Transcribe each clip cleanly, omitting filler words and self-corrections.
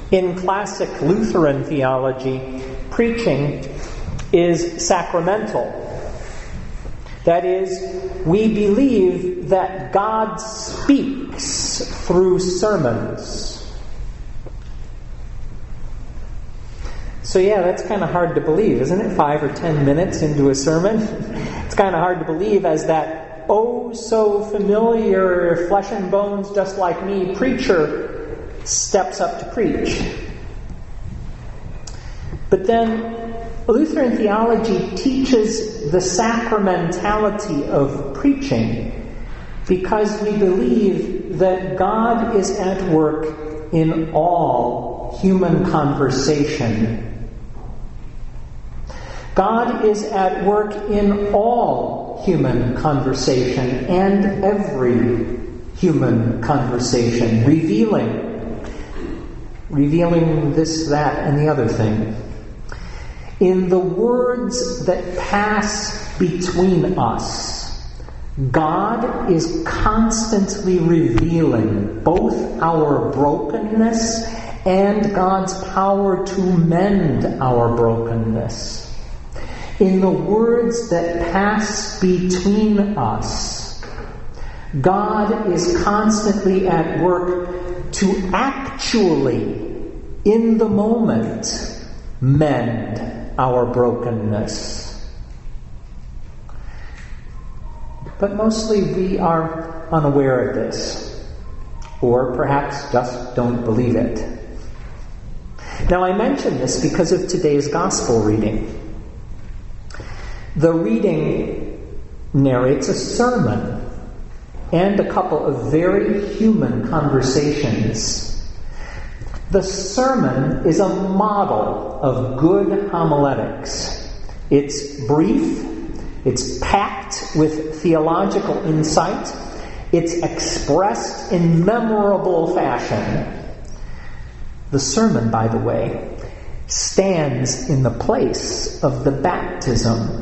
In classic Lutheran theology, preaching is sacramental. That is, we believe that God speaks through sermons. So yeah, that's kind of hard to believe, isn't it? 5 or 10 minutes into a sermon. It's kind of hard to believe as that oh so familiar flesh and bones just like me preacher steps up to preach. But then Lutheran theology teaches the sacramentality of preaching because we believe that God is at work in all human conversation. God is at work in all human conversation and every human conversation, revealing this, that, and the other thing. In the words that pass between us, God is constantly revealing both our brokenness and God's power to mend our brokenness. In the words that pass between us, God is constantly at work to actually, in the moment, mend our brokenness. But mostly we are unaware of this, or perhaps just don't believe it. Now I mention this because of today's gospel reading. The reading narrates a sermon and a couple of very human conversations. The sermon is a model of good homiletics. It's brief, it's packed with theological insight, it's expressed in memorable fashion. The sermon, by the way, stands in the place of the baptism.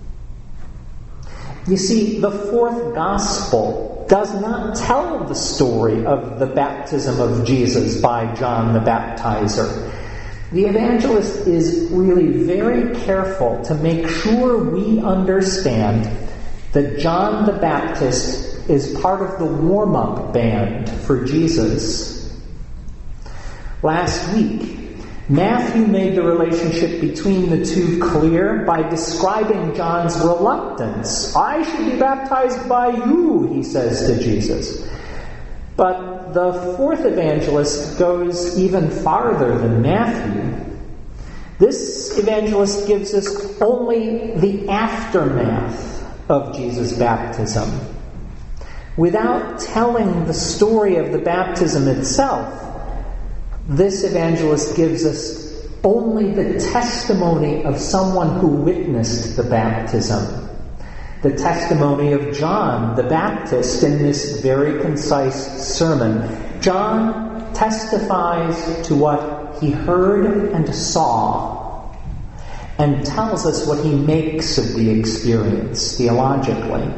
You see, the fourth gospel does not tell the story of the baptism of Jesus by John the Baptizer. The evangelist is really very careful to make sure we understand that John the Baptist is part of the warm-up band for Jesus. Last week, Matthew made the relationship between the two clear by describing John's reluctance. I should be baptized by you, he says to Jesus. But the fourth evangelist goes even farther than Matthew. This evangelist gives us only the aftermath of Jesus' baptism. Without telling the story of the baptism itself, this evangelist gives us only the testimony of someone who witnessed the baptism. The testimony of John the Baptist in this very concise sermon. John testifies to what he heard and saw and tells us what he makes of the experience theologically.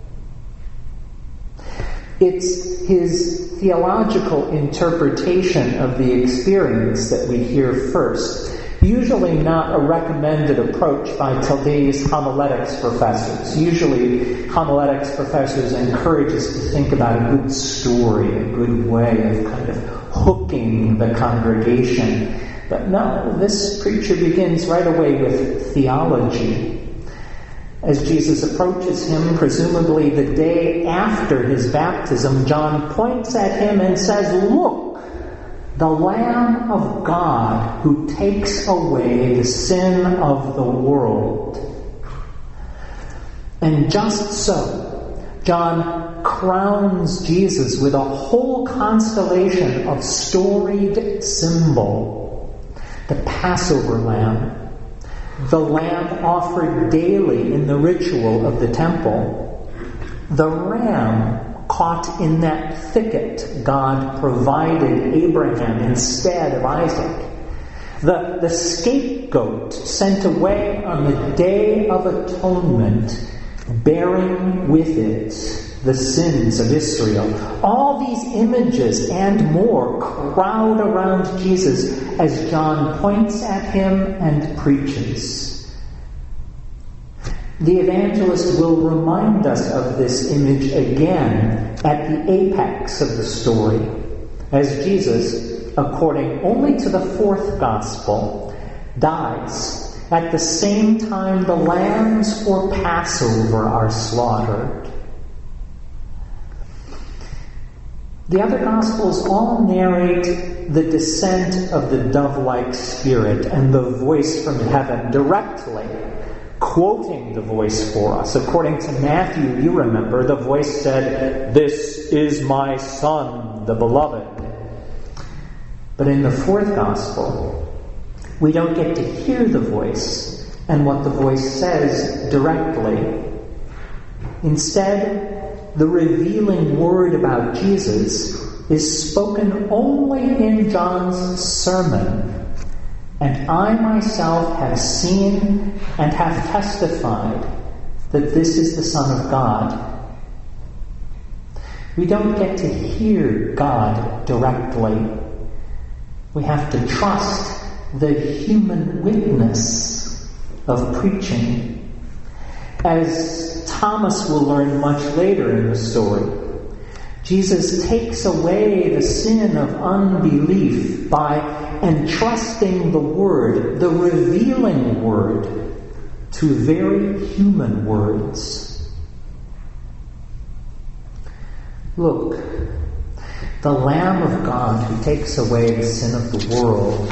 It's his theological interpretation of the experience that we hear first. Usually not a recommended approach by today's homiletics professors. Usually homiletics professors encourage us to think about a good story, a good way of kind of hooking the congregation. But no, this preacher begins right away with theology. As Jesus approaches him, presumably the day after his baptism, John points at him and says, "Look, the Lamb of God who takes away the sin of the world." And just so, John crowns Jesus with a whole constellation of storied symbol. The Passover lamb, the lamb offered daily in the ritual of the temple, the ram caught in that thicket God provided Abraham instead of Isaac, the scapegoat sent away on the Day of Atonement, bearing with it the sins of Israel. All these images and more crowd around Jesus as John points at him and preaches. The evangelist will remind us of this image again at the apex of the story, as Jesus, according only to the fourth gospel, dies at the same time the lambs for Passover are slaughtered. The other Gospels all narrate the descent of the dove-like Spirit and the voice from heaven directly, quoting the voice for us. According to Matthew, you remember, the voice said, "This is my Son, the Beloved." But in the fourth Gospel, we don't get to hear the voice and what the voice says directly. Instead, the revealing word about Jesus is spoken only in John's sermon. "And I myself have seen and have testified that this is the Son of God." We don't get to hear God directly. We have to trust the human witness of preaching. As Thomas will learn much later in the story, Jesus takes away the sin of unbelief by entrusting the Word, the revealing Word, to very human words. Look, the Lamb of God who takes away the sin of the world.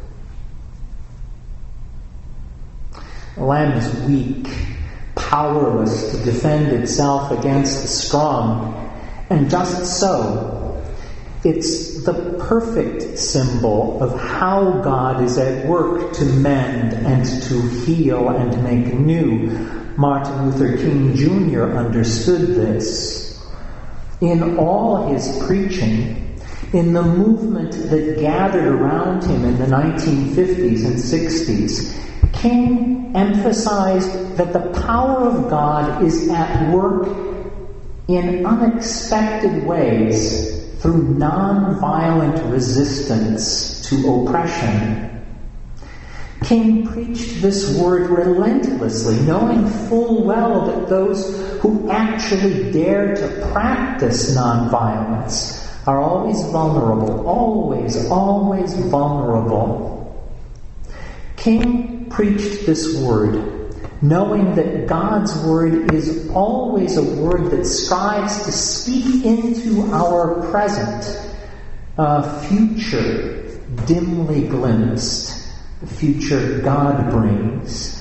The Lamb is weak, powerless to defend itself against the strong, and just so, it's the perfect symbol of how God is at work to mend and to heal and make new. Martin Luther King Jr. understood this. In all his preaching, in the movement that gathered around him in the 1950s and 60s, King emphasized that the power of God is at work in unexpected ways through non-violent resistance to oppression. King preached this word relentlessly, knowing full well that those who actually dare to practice non-violence are always vulnerable, always vulnerable. King preached this word, knowing that God's word is always a word that strives to speak into our present, a future dimly glimpsed, the future God brings.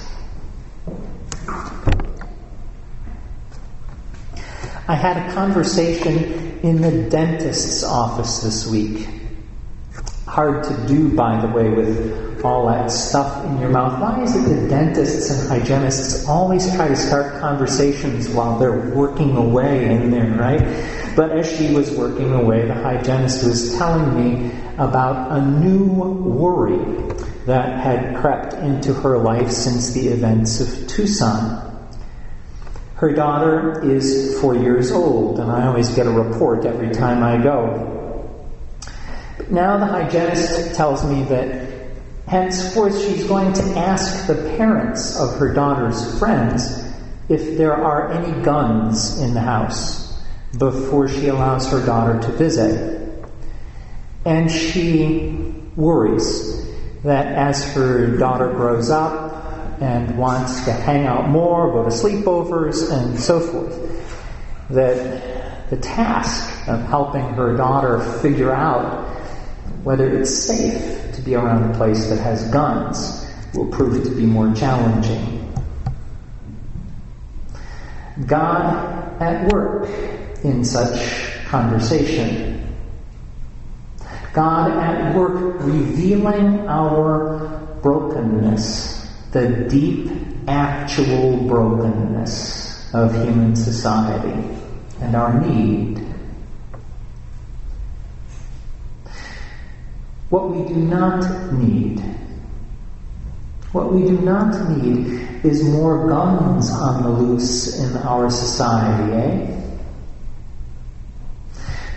I had a conversation in the dentist's office this week. Hard to do, by the way, with all that stuff in your mouth. Why is it that dentists and hygienists always try to start conversations while they're working away in there, right? But as she was working away, the hygienist was telling me about a new worry that had crept into her life since the events of Tucson. Her daughter is 4 years old, and I always get a report every time I go. But now the hygienist tells me that henceforth she's going to ask the parents of her daughter's friends if there are any guns in the house before she allows her daughter to visit. And she worries that as her daughter grows up and wants to hang out more, go to sleepovers, and so forth, that the task of helping her daughter figure out whether it's safe to be around a place that has guns will prove to be more challenging. God at work in such conversation. God at work revealing our brokenness, the deep, actual brokenness of human society and our need. What we do not need is more guns on the loose in our society,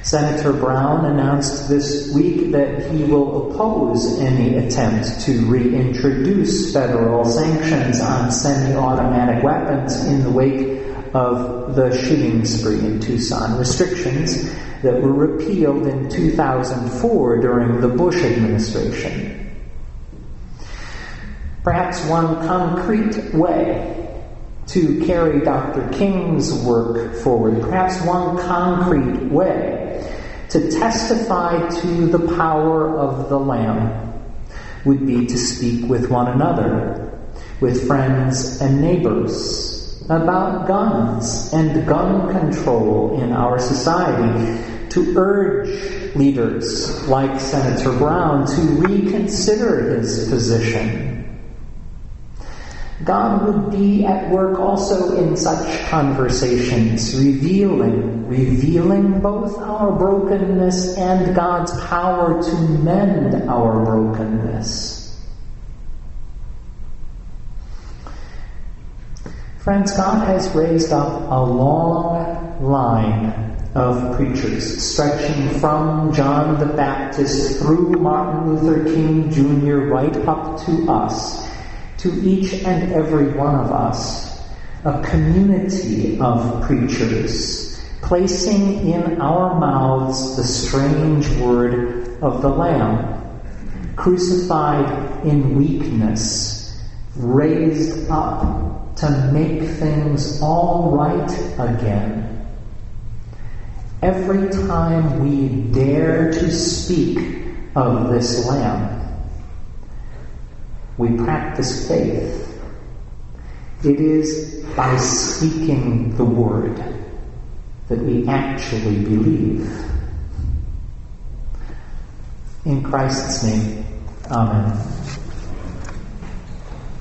Senator Brown announced this week that he will oppose any attempt to reintroduce federal sanctions on semi-automatic weapons in the wake of the shooting spree in Tucson, restrictions that were repealed in 2004 during the Bush administration. Perhaps one concrete way to carry Dr. King's work forward, perhaps one concrete way to testify to the power of the Lamb would be to speak with one another, with friends and neighbors, about guns and gun control in our society, to urge leaders like Senator Brown to reconsider his position. God would be at work also in such conversations, revealing both our brokenness and God's power to mend our brokenness. Friends, God has raised up a long line of preachers, stretching from John the Baptist through Martin Luther King Jr. right up to us, to each and every one of us, a community of preachers, placing in our mouths the strange word of the Lamb, crucified in weakness, raised up to make things all right again. Every time we dare to speak of this Lamb, we practice faith. It is by speaking the word that we actually believe. In Christ's name, amen.